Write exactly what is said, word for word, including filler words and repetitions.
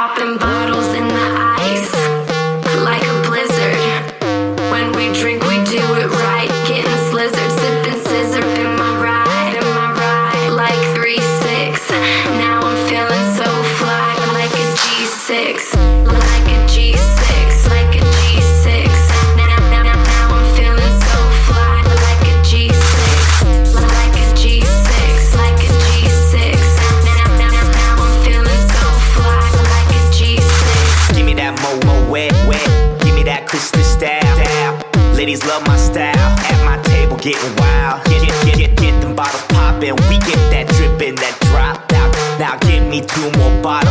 Popping bottles in the ice, like a blizzard. When we drink, we do it right. Getting slizzard, sipping scissor in my ride, in my ride. Like three six. Now I'm feeling so fly, like a G six, like a G six, like a G six. Now, now, now, now I'm feeling so fly, like a G six, like a G six, like a G six. Now, now, now, now I'm feeling so fly, like a G six. Give me that mo mo wet wet. Give me that Christmas style. Ladies love my style. At my table getting wild. Get get get get, get them bottles poppin'. We get that drippin', that drop out. Now give me two more bottles.